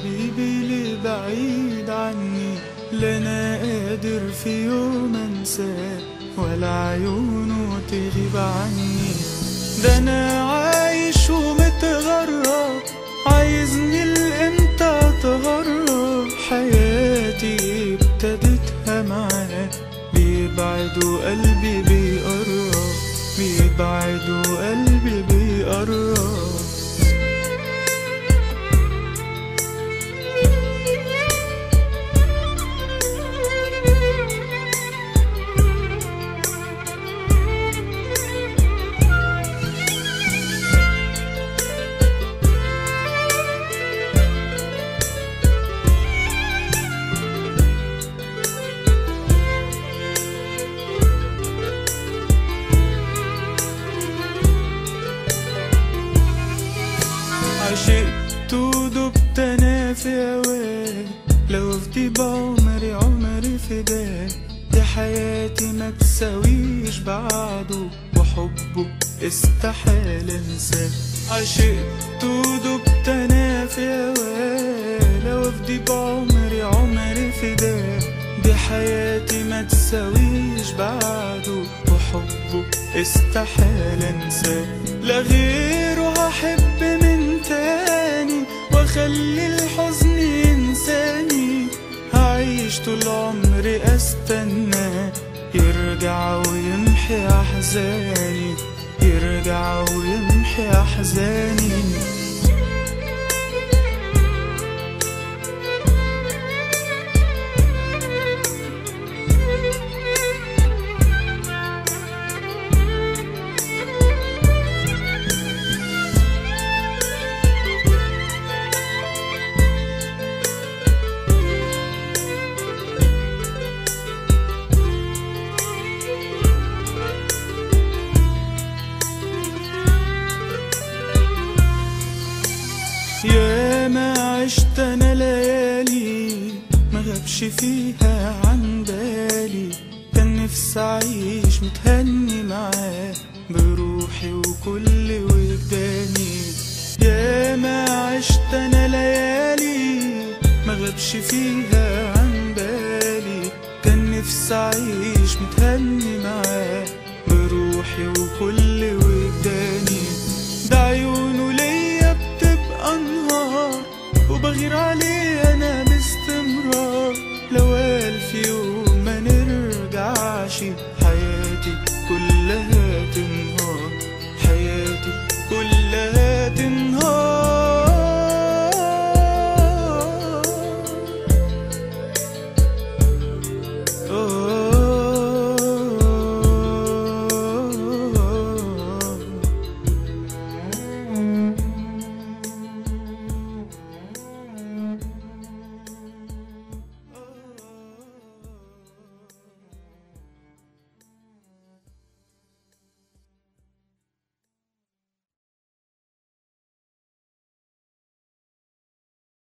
حبيبي اللي بعيد عني، لا انا قادر في يوم انساه ولا عيونه تغيب عني. ده انا عايش ومتغرب، عايزني لامتى اتغرب؟ حياتي ابتدتها معاه، بيبعد وقلبي بيقرب، بيبعد وقلبي بيقرب. عشقت ودبت انا في هواك، لو افدي بعمري عمري فداك. دي حياتي ما تساويش بعده، وحبه استحال انساه. عشقت ودبت انا في هواك، لو افدي بعمري عمري فداك. دي حياتي ما تساويش بعده، وحبه استحال انساه. لا غيره هحب من تاني، واخلي الحزن ينساني. هعيش طول عمري استنى يرجع ويمحي احزاني، يرجع ويمحي احزاني. يا ما عشت انا ليالي ما غابش فيها عن بالي، كان نفسي اعيش متهني معاه بروحي وكل وجداني. يا ما عشت انا ليالي ما غابش فيها عن بالي، كان نفسي اعيش متهني معاه بروحي وكل وجداني. ده عيونه ليا بتبقى نهار، وبغير عليه